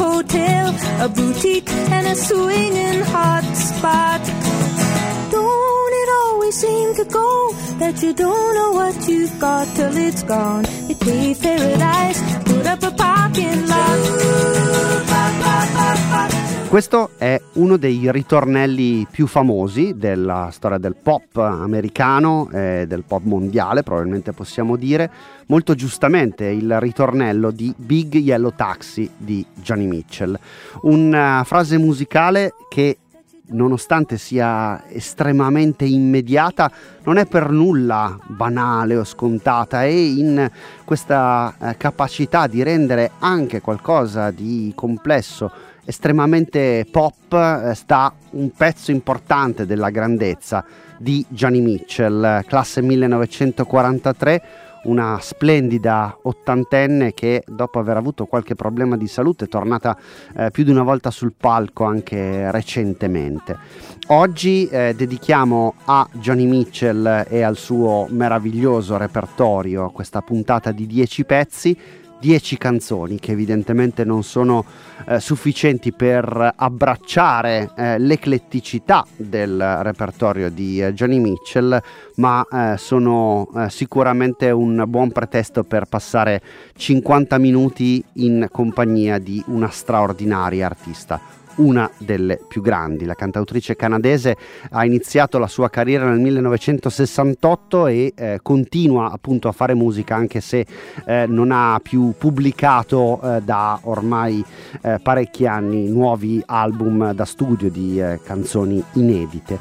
hotel, a boutique, and a swinging hot spot. Don't it always seem to go that you don't know what you've got till it's gone? They paved paradise, put up a parking lot. Questo è uno dei ritornelli più famosi della storia del pop americano e del pop mondiale, probabilmente possiamo dire, molto giustamente il ritornello di Big Yellow Taxi di Joni Mitchell. Una frase musicale che, nonostante sia estremamente immediata, non è per nulla banale o scontata, e in questa capacità di rendere anche qualcosa di complesso estremamente pop sta un pezzo importante della grandezza di Joni Mitchell, classe 1943, una splendida ottantenne che dopo aver avuto qualche problema di salute è tornata più di una volta sul palco anche recentemente. Oggi dedichiamo a Joni Mitchell e al suo meraviglioso repertorio questa puntata di 10 pezzi, 10 canzoni che evidentemente non sono sufficienti per abbracciare l'ecletticità del repertorio di Joni Mitchell, ma sono sicuramente un buon pretesto per passare 50 minuti in compagnia di una straordinaria artista, una delle più grandi. La cantautrice canadese ha iniziato la sua carriera nel 1968 e continua appunto a fare musica, anche se non ha più pubblicato da ormai parecchi anni nuovi album da studio di canzoni inedite.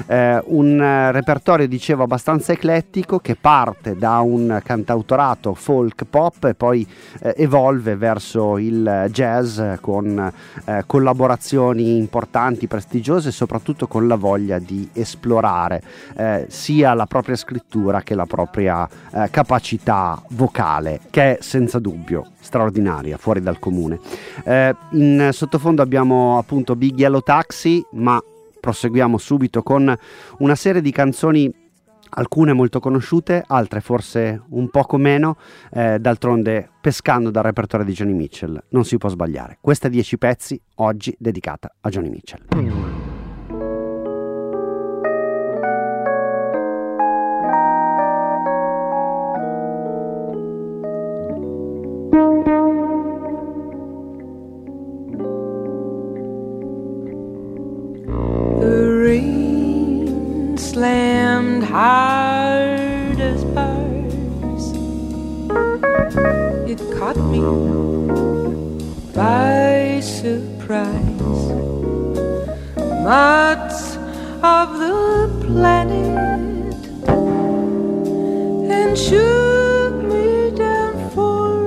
Un repertorio, dicevo, abbastanza eclettico, che parte da un cantautorato folk pop e poi evolve verso il jazz con collaborazioni importanti, prestigiose, e soprattutto con la voglia di esplorare sia la propria scrittura che la propria capacità vocale, che è senza dubbio straordinaria, fuori dal comune. In sottofondo abbiamo appunto Big Yellow Taxi, ma proseguiamo subito con una serie di canzoni, alcune molto conosciute, altre forse un poco meno, d'altronde pescando dal repertorio di Joni Mitchell non si può sbagliare. Questa 10 pezzi oggi dedicata a Joni Mitchell. Slammed hard as bars. It caught me by surprise. Much of the planet and shook me down for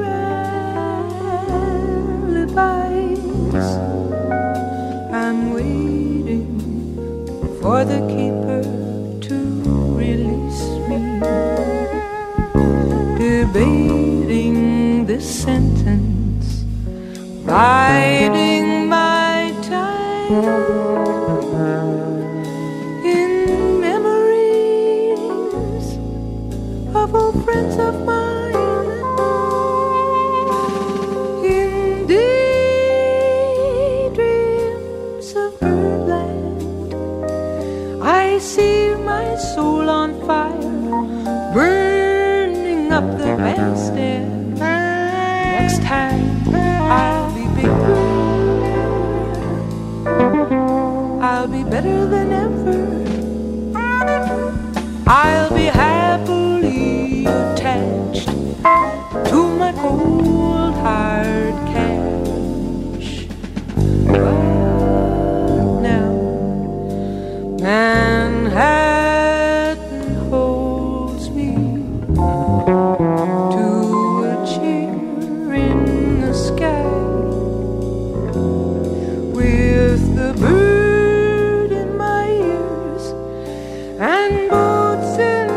alibis. I'm waiting for the keeper debating this sentence, biding my time in memories of old friends of mine, in daydreams of birdland. I see my soul on fire, burning up the bandstand. Next time I'll be bigger, I'll be better than ever. I'll be happily attached to my cold hard cash. But now Manhattan holds me to a cheer in the sky, with the bird in my ears and boats in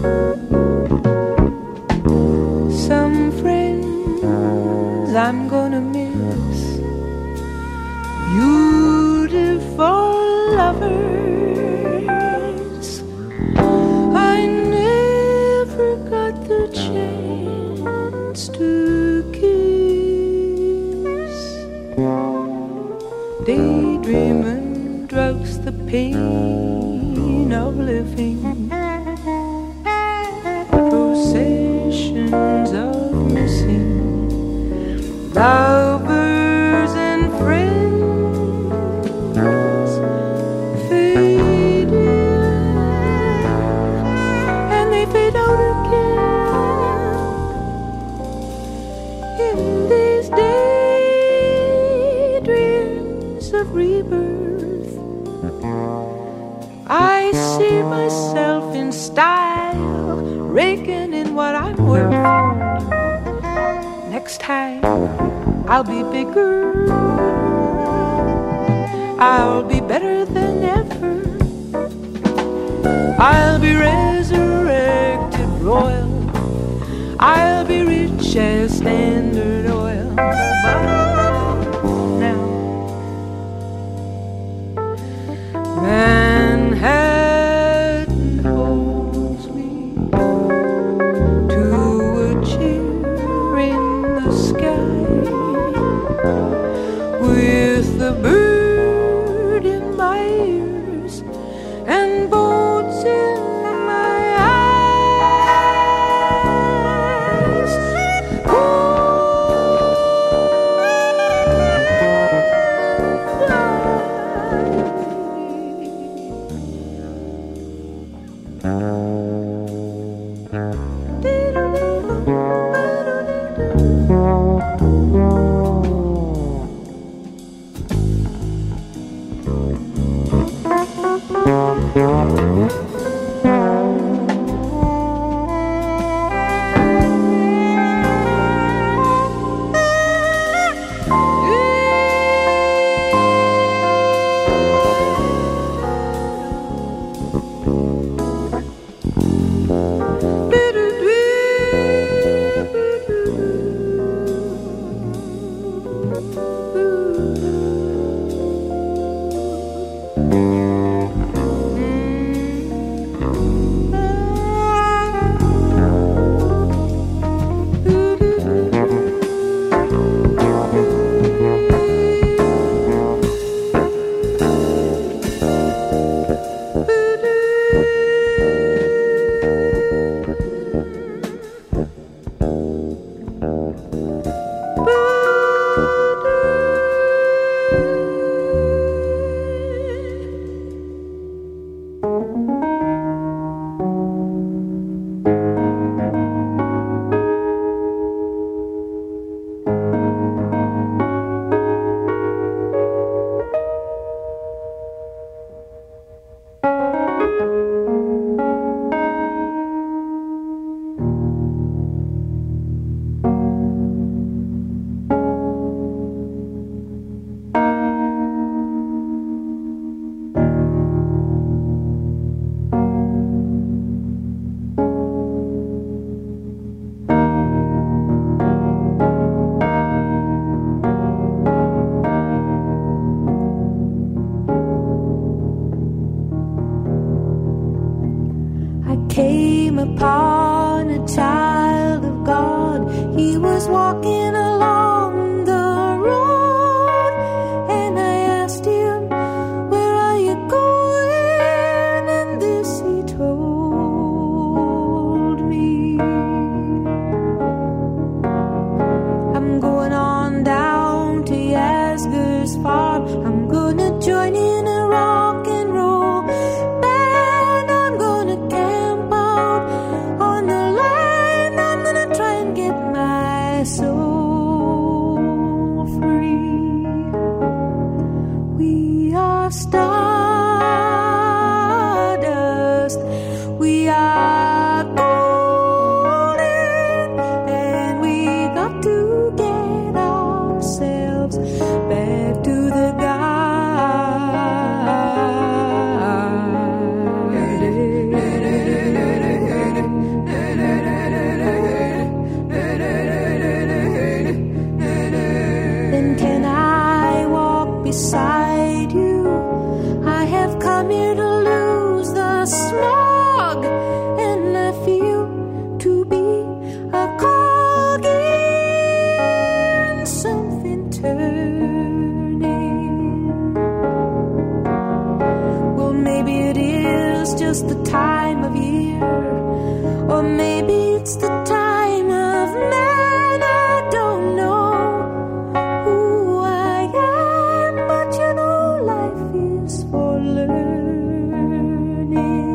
Some friends I'm gonna miss, beautiful lovers I never got the chance to kiss. Daydreaming drugs the pain of living, processions of missing lovers and friends fade in and they fade out again. In these daydreams of rebirth, I see myself in style, raking in what I'm worth. Next time I'll be bigger, I'll be better than ever. I'll be resurrected royal, I'll be rich as Standard Oil. Now Manhattan holds me to a chair in the sky with the bird in my ears and boats in my eyes. Upon a child of God, he was walking along the road, and I asked him, where are you going? And this he told me, I'm going on down to Yasgur's farm, I'm gonna join in a rock and roll band, I'm gonna camp out on the line, I'm gonna try and get my soul free. We are stardust, we are golden, and we got to get ourselves back to the garden. Or maybe it's the time of man, I don't know who I am, but you know life is for learning.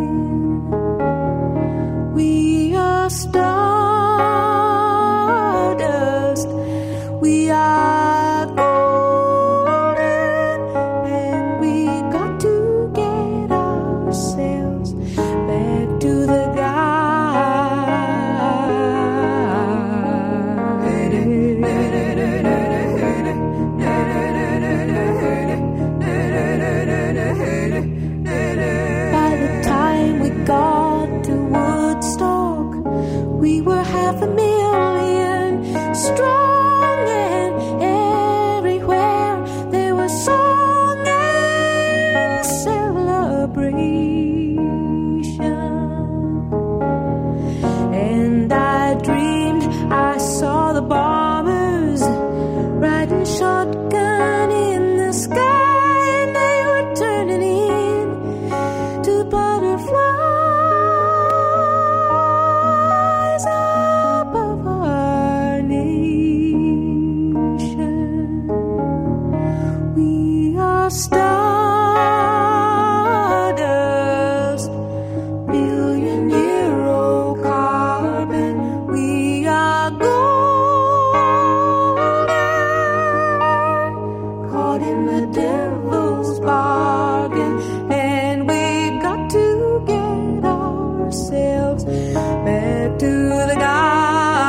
We are stardust, we are golden, and we got to get ourselves back to the By the time we got to Woodstock, we were 500,000 strong, and everywhere there was song and celebration. And I dreamed I saw the bombers riding shotgun in the sky, and they were turning in to butterflies above our nation. We are stardust, billion-year-old carbon. We are golden, caught in the devil's bargain, and we got to get ourselves back to the garden.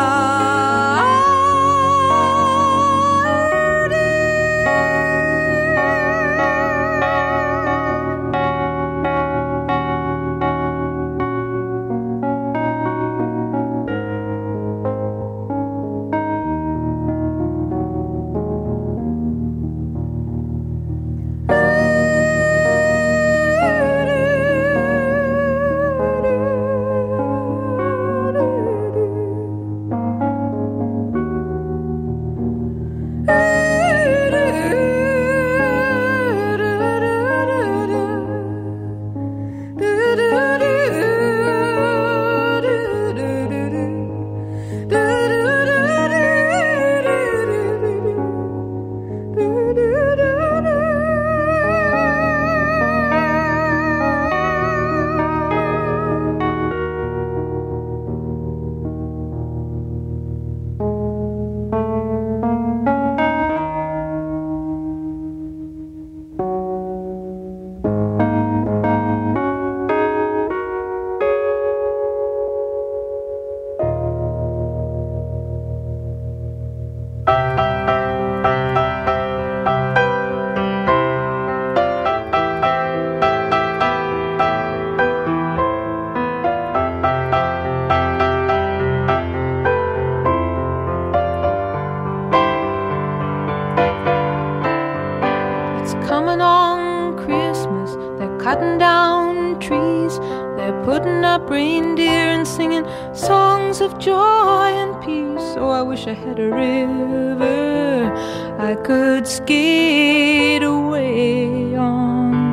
Coming on Christmas, they're cutting down trees, they're putting up reindeer and singing songs of joy and peace. Oh, I wish I had a river I could skate away on.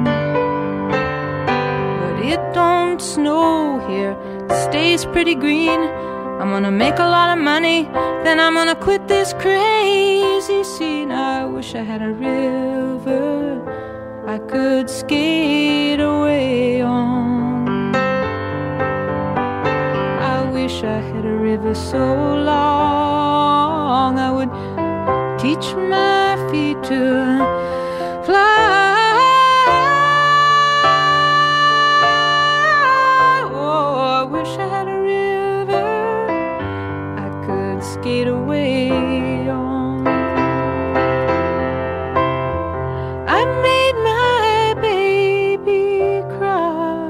But it don't snow here, it stays pretty green. I'm gonna make a lot of money, then I'm gonna quit this crazy scene. I wish I had a river I could skate away on. I wish I had a river so long I would teach my feet to fly. Oh, I wish I had a river I could skate away on. I made my baby cry.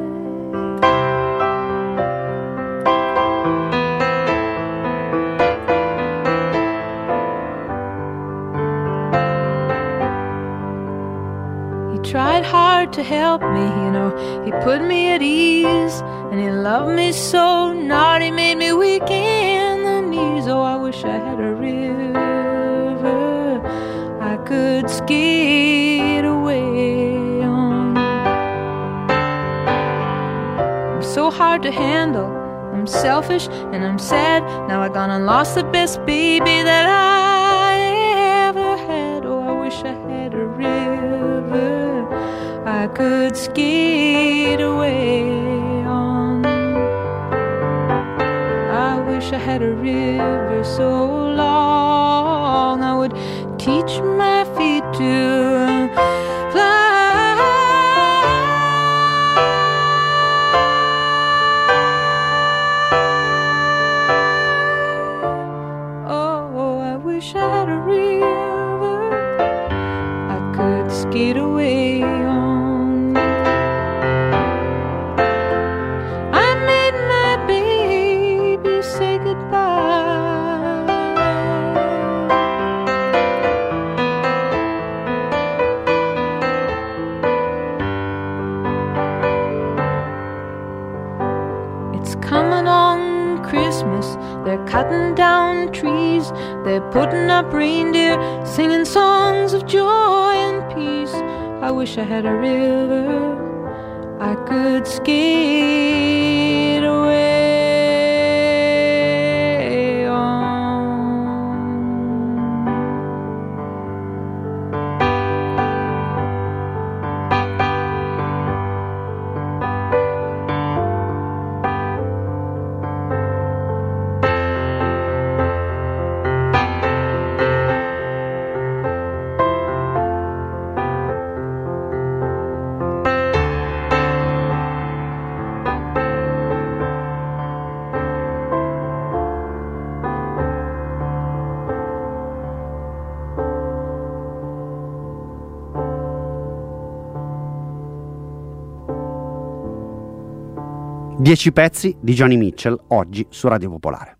He tried hard to help me, you know, he put me at ease, and he loved me so, not he made me weak in the knees. Oh, I wish I had a river I could skate away on. I'm so hard to handle, I'm selfish and I'm sad. Now I gone and lost the best baby that I ever had. Oh, I wish I had a river I could skate away on. I wish I had a river so long I would teach my feet to fly. Oh, I wish I had a river I could skate away on. I made my baby say goodbye. It's coming on Christmas, they're cutting down trees, they're putting up reindeer, singing songs of joy and peace. I wish I had a river I could skate away on. Dieci pezzi di Joni Mitchell oggi su Radio Popolare.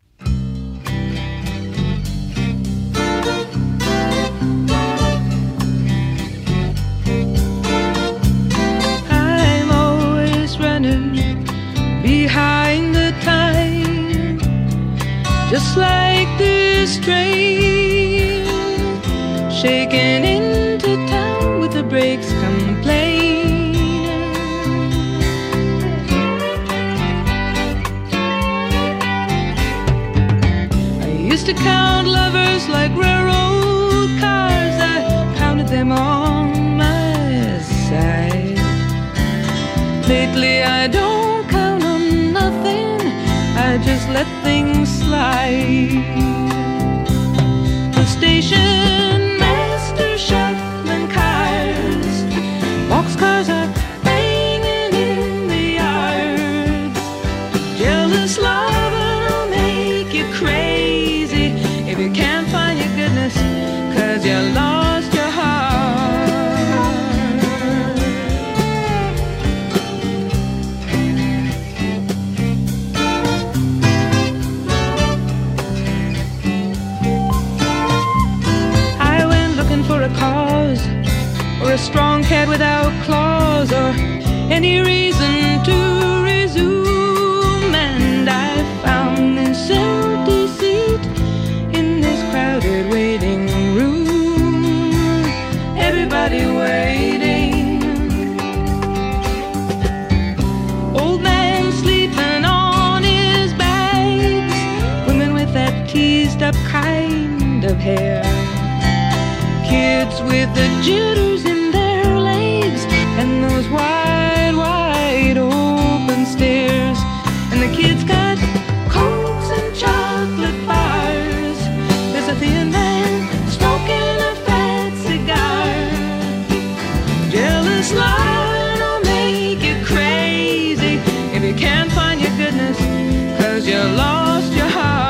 I'm always running behind the time, just like this train, shaking into town with the brakes complaining. Used to count lovers like railroad cars. I counted them on my side. Lately I don't count on nothing, I just let things slide. The station master shuffling cars, boxcars are banging in the yards. Jealous lover will make you crazy if you can't find your goodness, 'cause you lost your heart. I went looking for a cause, or a strong cat without claws, or any reason to resume, and I found this empty seat in this crowded waiting room. Everybody waiting. Old man sleeping on his bags, women with that teased up kind of hair, kids with the jitters in their legs, and those wide, wide open stares. And the kids got cokes and chocolate bars. There's a thin man smoking a fat cigar. Jealous line will make you crazy if you can't find your goodness, 'cause you lost your heart.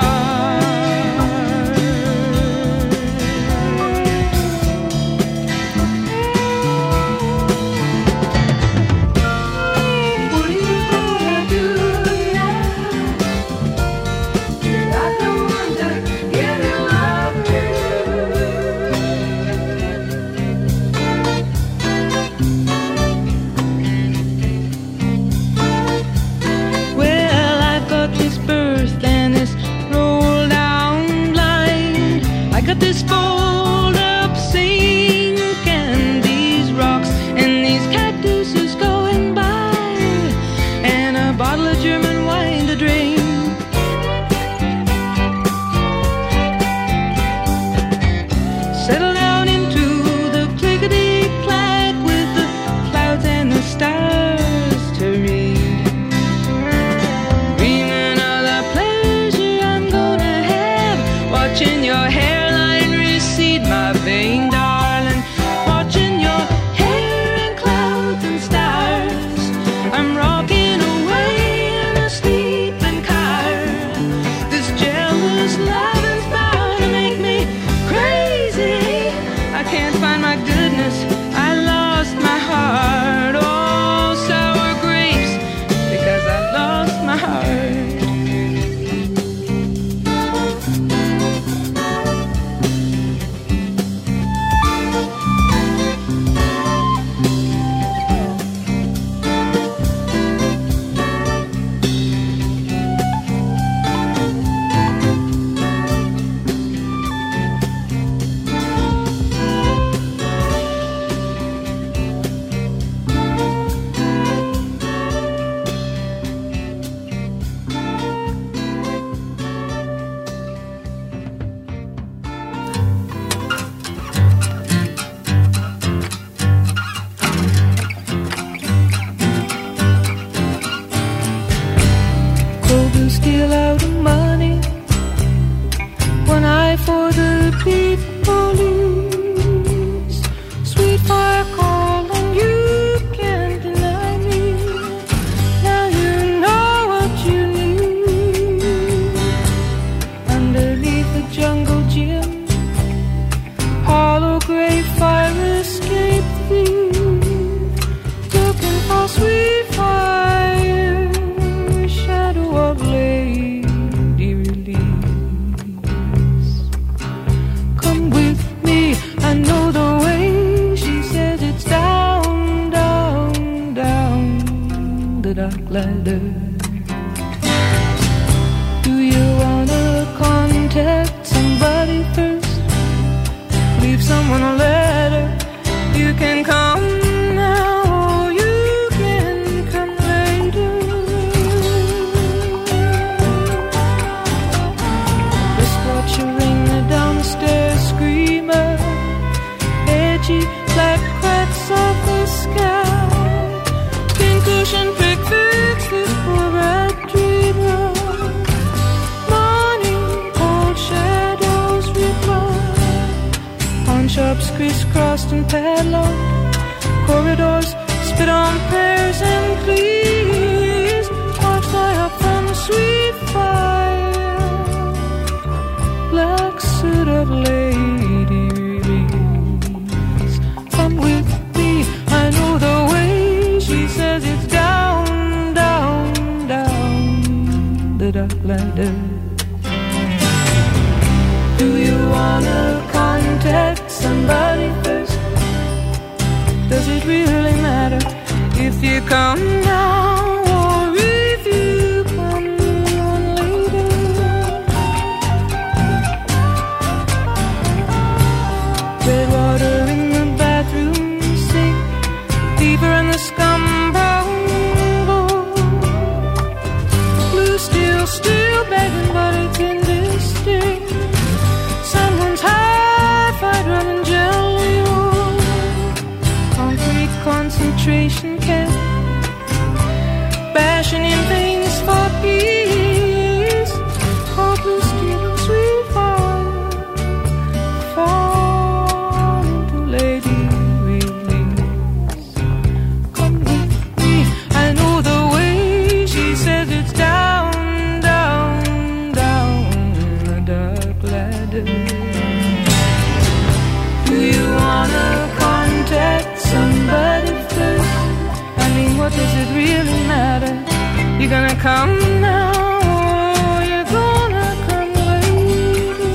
still out of money. One eye for the beat police. Sweet fire calling, you can't deny me. Now you know what you need. Underneath the jungle gym, hollow gray fire escape thief, looking for sweet fire, shadow of lady release. Come with me, I know the way. She says it's down, down, down the dark ladder. Do you wanna contact somebody first? Leave someone a letter. You can come now or you can come later. Wristwatching the downstairs screamer, edgy black cracks of the sky. Pink cushion pick fix this poor rat dreamer. Morning cold shadows reply. Pawn shops crisscrossed and padlocked. Corridors spit on prayers and pleas. Sparks fly up from the sweet fire. Black suit of lady release. Come with me, I know the way. She says it's down, down, down the dark ladder. Do you wanna contact somebody first? Does it really matter if you come now or if you come on later? Red water in the bathroom sink, fever in the scum brown bowl. Blue steel still begging, but it's indistinct. Someone's high-fied rum and jelly roll. Concrete concentration camp, bashing in things for peace. Cold blue steel and sweet fire, fall into lady release. Come with me, I know the way. She says it's down, down, down the dark ladder. Do you wanna contact somebody first? I mean, what does it really matter? You gonna come now or you gonna come later?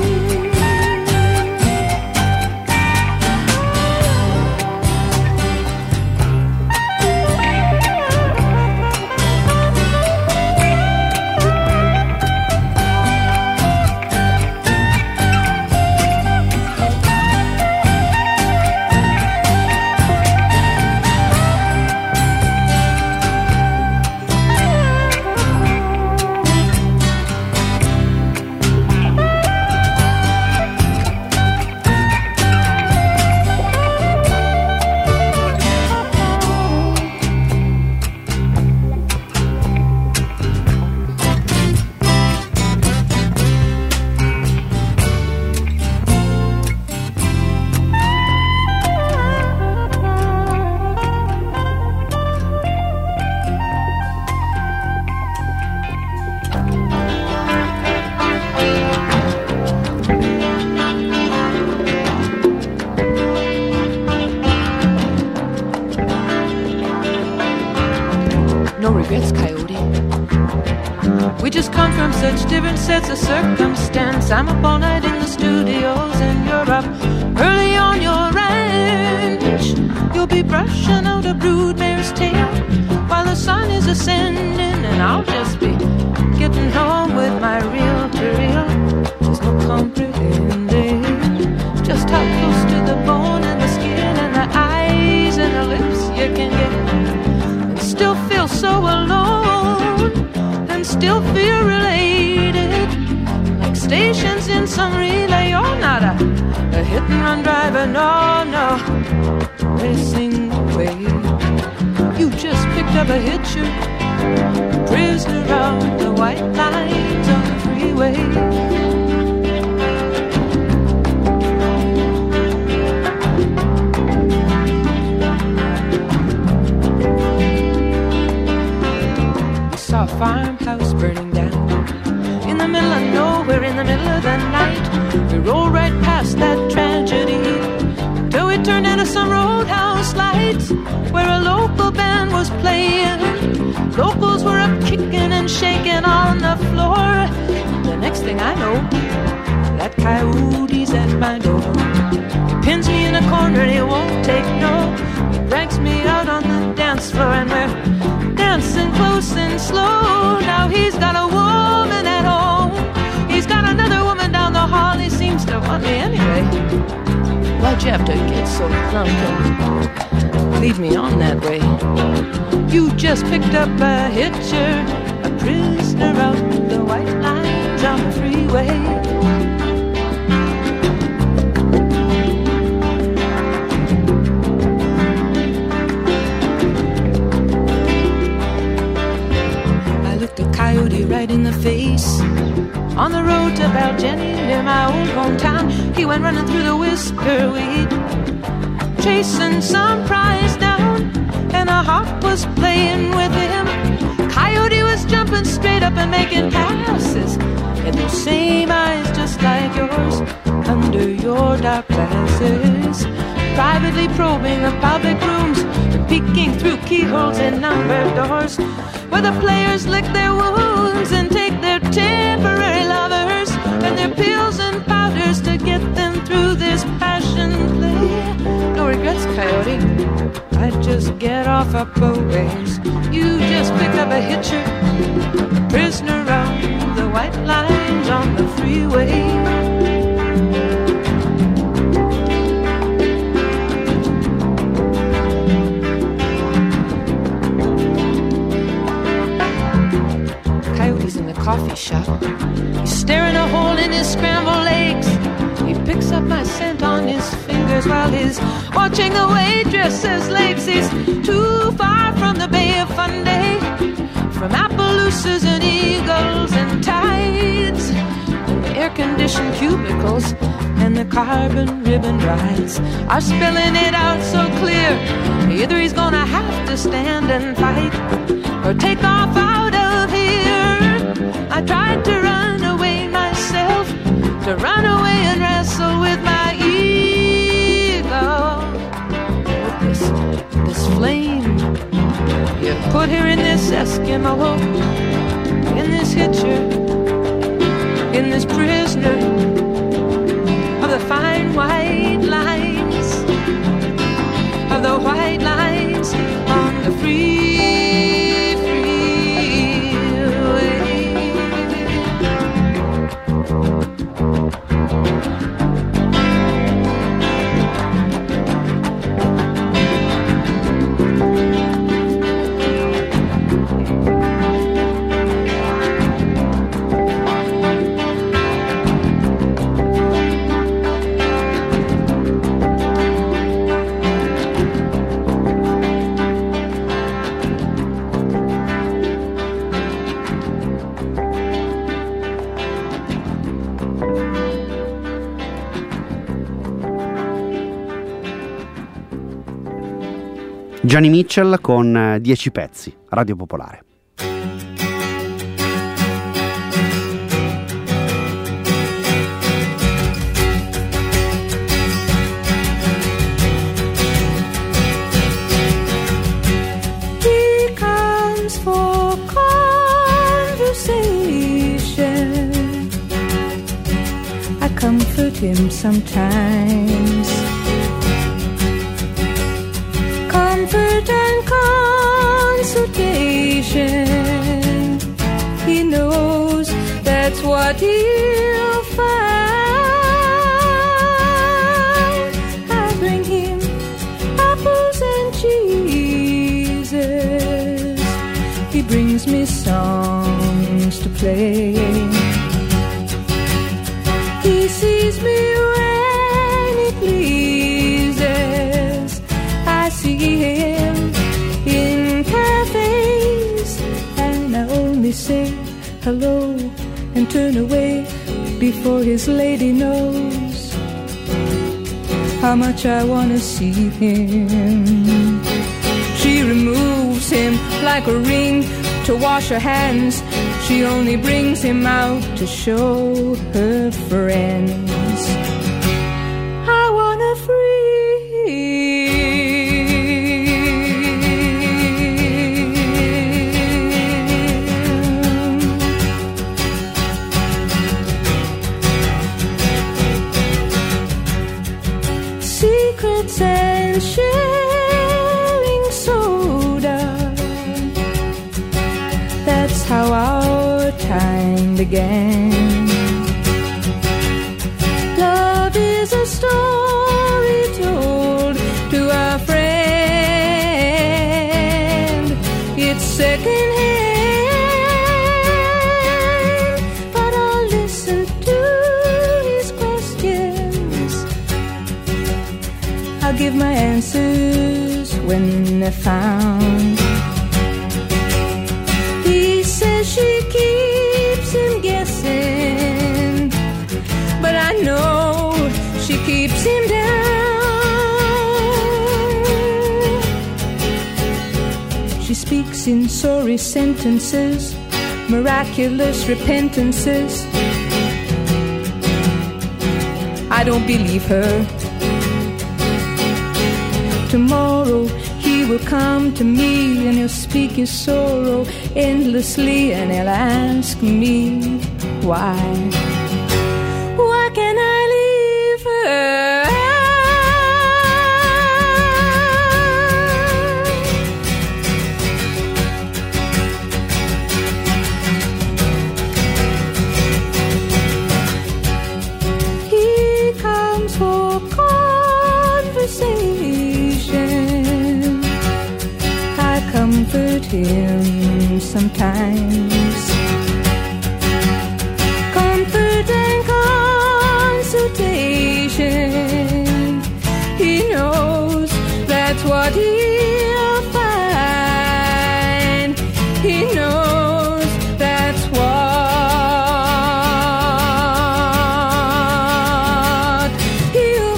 No regrets, Coyote. We just come from such different sets of circumstance. I'm up all night in the studios and you're up early on your ranch. You'll be brushing out a broodmare's tail while the sun is ascending, and I'll just be getting home with my reel-to-reel. There's no comprehending just how close to the bone and the skin and the eyes and the lips you can get, and still feel so alone, and still feel related, like stations in some relay. You're not a hit-and-run driver, no, no, racing away. You just picked up a hitcher prisoner of the white lines on the freeway. We saw a farmhouse burning down in the middle of nowhere, in the middle of the night. We rolled right past that tragedy till we turned into some roadhouse lights where a local band was playing. Locals were up kicking and shaking on the floor. The next thing I know, that coyote's at my door. He pins me in a corner and he won't take no. He drags me out on the dance floor and we're dancing close and slow. Now he's got a woman at home, he's got another woman down the hall. He seems to want me anyway. Why'd you have to get so drunk and lead me on that way? You just picked up a hitcher, a prisoner of the white lines on the freeway. I looked a coyote right in the face on the road to Baljenny near my old hometown. He went running through the whisker weed, chasing some prize down, and a hawk was playing with him. Coyote was jumping straight up and making passes, and those same eyes just like yours under your dark glasses, privately probing the public rooms, peeking through keyholes in numbered doors, where the players lick their wounds and take their temporary lovers and their pills and powders to get them through this passion play. No regrets, Coyote, I'd just get off up a ways. You just picked up a hitcher, a prisoner of the white lines on the freeway. Coffee shop, he's staring a hole in his scrambled eggs. He picks up my scent on his fingers while he's watching the waitress's legs. He's too far from the Bay of Fundy, from Appaloosas and eagles and tides, and the air-conditioned cubicles and the carbon ribbon rides are spelling it out so clear. Either he's gonna have to stand and fight or take off out of here. I tried to run away myself, to run away and wrestle with my ego. With this flame you put here in this Eskimo, in this hitcher, in this prisoner of the fine white lines, of the white lines on the freeway. Johnny Mitchell con 10 pezzi, Radio Popolare. He comes for conversation. I comfort him sometimes. Comfort and consultation. He knows that's what he'll find. I bring him apples and cheeses. He brings me songs to play. He sees me when he pleases. I see him in cafes say hello and turn away before his lady knows how much I wanna see him. She removes him like a ring to wash her hands. She only brings him out to show her friends. I wanna free. Secrets and sharing soda. That's how our time began. Love is a story told to a friend. It's secondhand, but I'll listen to his questions. I'll give my answers when they're found. He says she keeps him guessing, but I know she keeps him down. She speaks in sorry sentences, miraculous repentances. I don't believe her. Tomorrow he will come to me and he'll speak his sorrow endlessly, and he'll ask me why. Why can't I leave her? He comes for conversation. I comfort him sometimes. Comfort and consultation. He knows that's what he'll find. He knows that's what he'll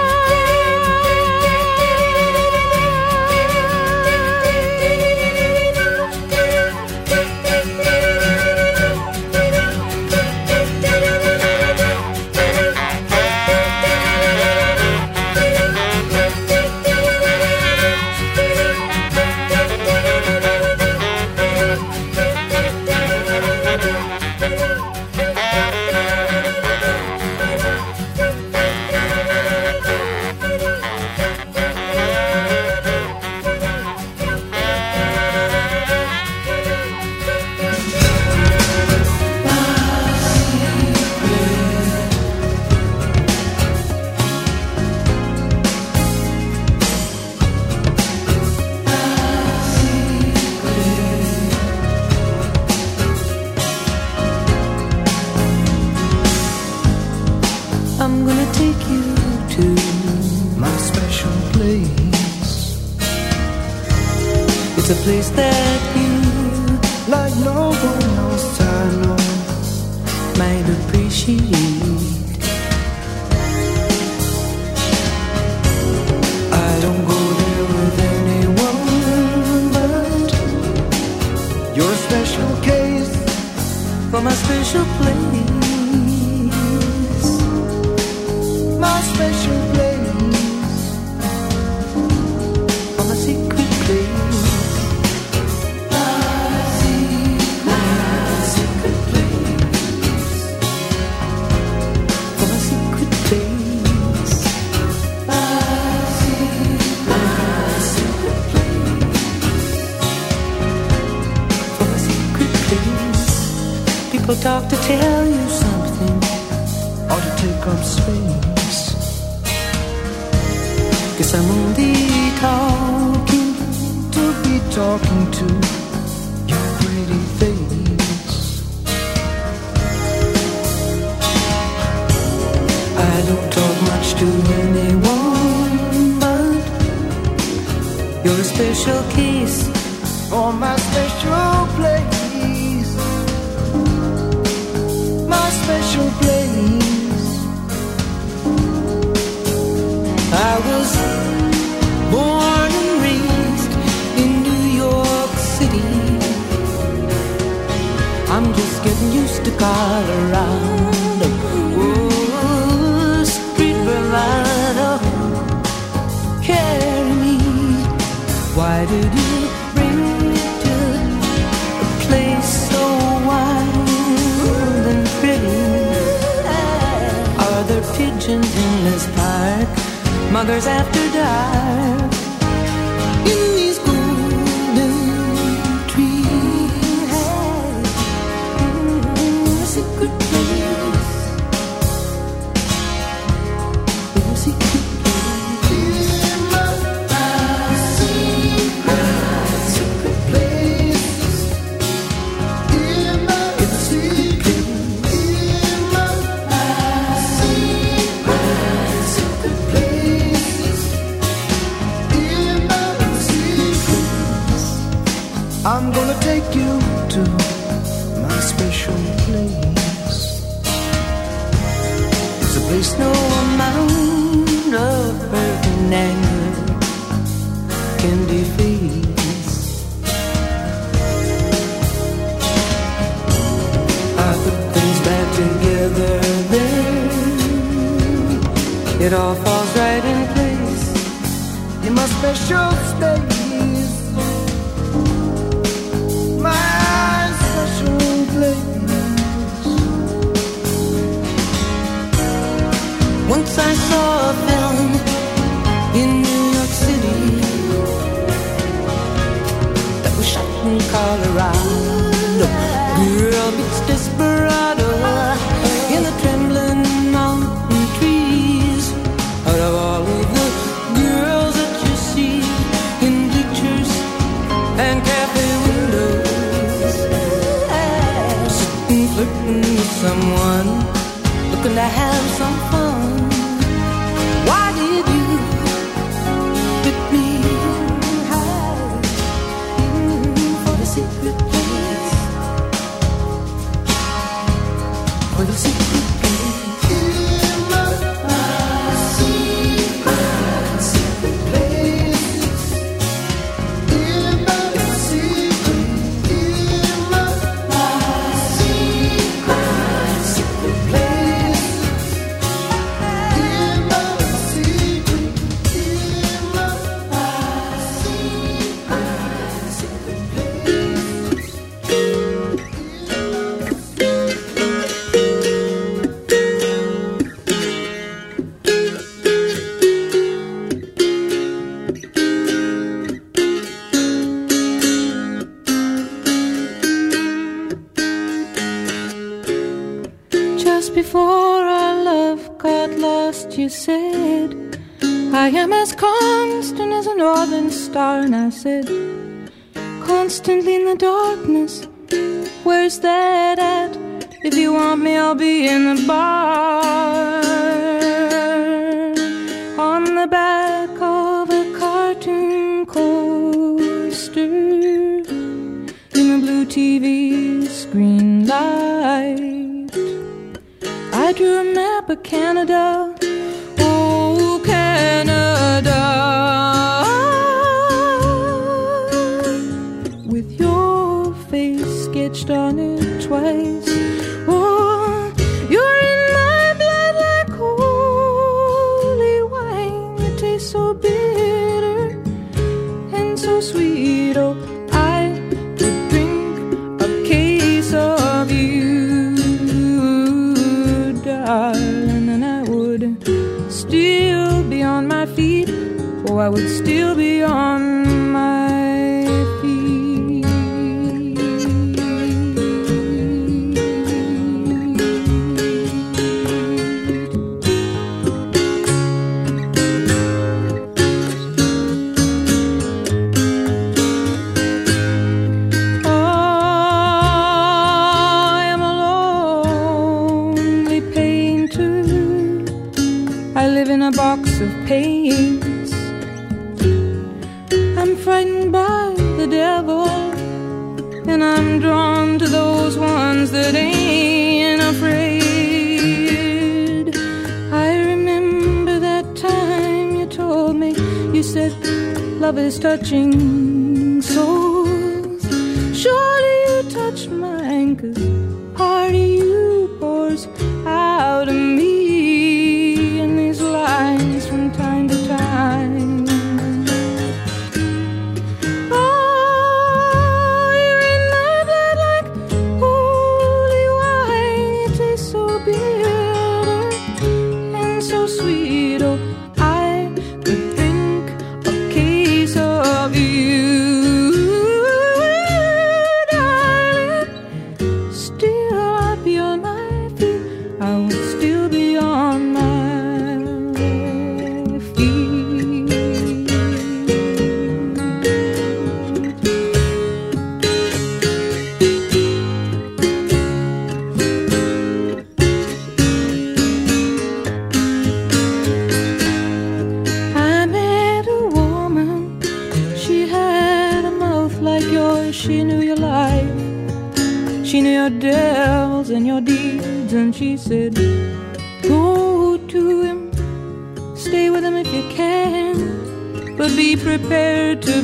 I'm gonna take you to my special place. It's a place that you, like no one else I know, might appreciate. I don't go there with anyone, but you're a special case for my special place. My special place, for my secret place. My secret place, for my secret place. My secret place, for my secret place. People talk to tell you something, or to take up space. Guess I'm only talking to be talking to your pretty face. I don't talk much to anyone, but you're a special case for my special place. Colorado. Oh, street bravado, carry me. Why did you bring me to a place so wild and pretty? Are there pigeons in this park? Muggers after dark in these golden trees. A secret place, a secret place. Secret place. It's a secret I'm gonna take you to my special place. It's a place no amount of hurt and anger can defeat. I put things back together then. It all falls right in place in my special space. Once I saw a film in New York City that was shot in Colorado. Girl beats desperado in the trembling mountain trees. Out of all of the girls that you see in bleachers and cafe windows, sitting flirting with someone, looking to have some fun. Why did you pick me high for the secret place? For the secret place. Before our love got lost, you said, I am as constant as a northern star. And I said, constantly in the darkness, where's that at? If you want me, I'll be in the bar. On the back of a cartoon coaster, in the blue TV screen light, I drew a map of Canada, oh Canada, with your face sketched on it twice. Oh, you're in my blood like holy wine. It tastes so bitter and so sweet. Oh, I could drink a case of you, darling, and I would still be on my feet. Oh, I would still be on my feet. Box of paints. I'm frightened by the devil, and I'm drawn to those ones that ain't afraid. I remember that time you told me, you said love is touching souls. Surely you touched mine, 'cause part of you bitter and so sweet. Oh, I could drink a case of you, darling. Still I'd be on my feet. I would still be on my she knew your life, she knew your devils and your deeds, and she said, go to him, stay with him if you can, but be prepared to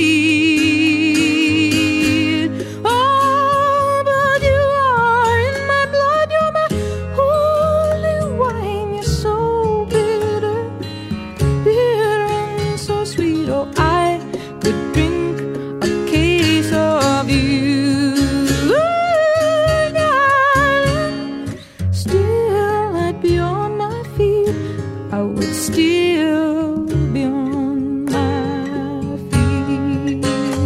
bleed. Oh, but you are in my blood, you're my holy wine, you're so bitter, bitter and so sweet. Oh, I could drink of you, darling. Still I'd be on my feet. I would still be on my feet.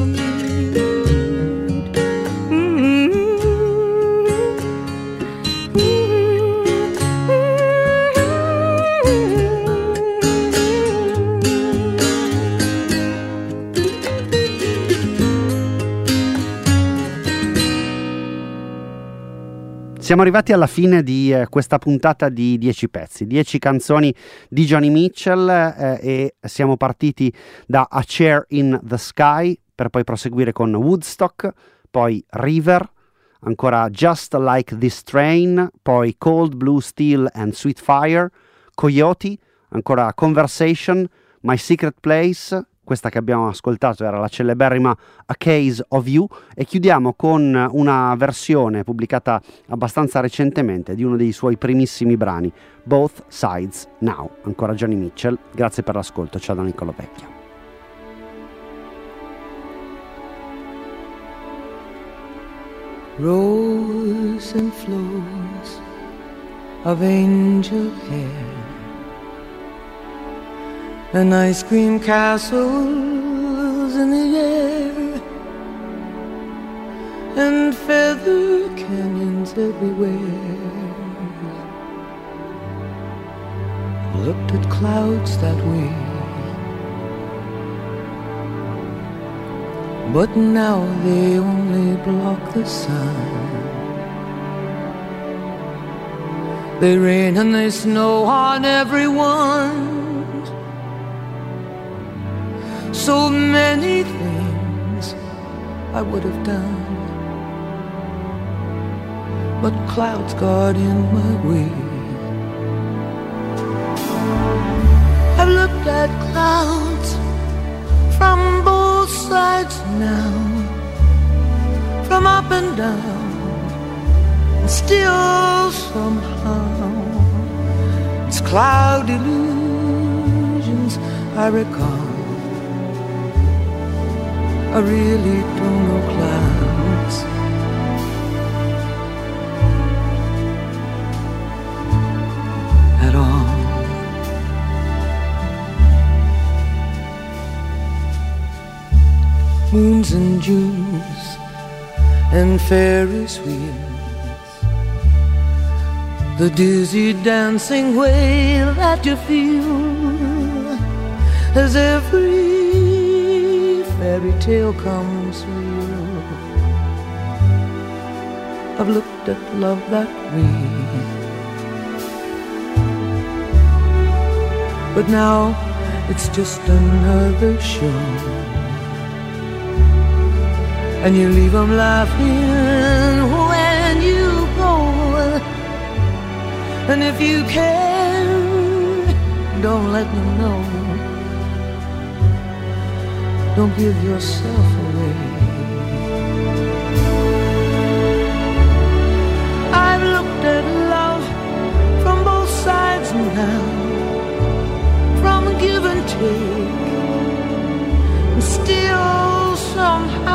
Siamo arrivati alla fine di questa puntata di 10 pezzi, 10 canzoni di Joni Mitchell e siamo partiti da A Chair in the Sky per poi proseguire con Woodstock, poi River, ancora Just Like This Train, poi Cold Blue Steel and Sweet Fire, Coyote, ancora Conversation, My Secret Place. Questa che abbiamo ascoltato era la celeberrima A Case of You, e chiudiamo con una versione pubblicata abbastanza recentemente di uno dei suoi primissimi brani, Both Sides Now. Ancora Joni Mitchell, grazie per l'ascolto, ciao da Niccolo Vecchio. Rows and flows of angel hair and ice cream castles in the air and feather canyons everywhere. Looked at clouds that way, but now they only block the sun. They rain and they snow on everyone. So many things I would have done, but clouds got in my way. I've looked at clouds from both sides now, from up and down, and still somehow it's cloud illusions I recall. I really don't know clouds. At all. Moons and Junes and Ferris wheels, the dizzy dancing way that you feel as every fairy tale comes real. I've looked at love that way, but now it's just another show, and you leave them laughing when you go. And if you can, don't let them know. Don't give yourself away.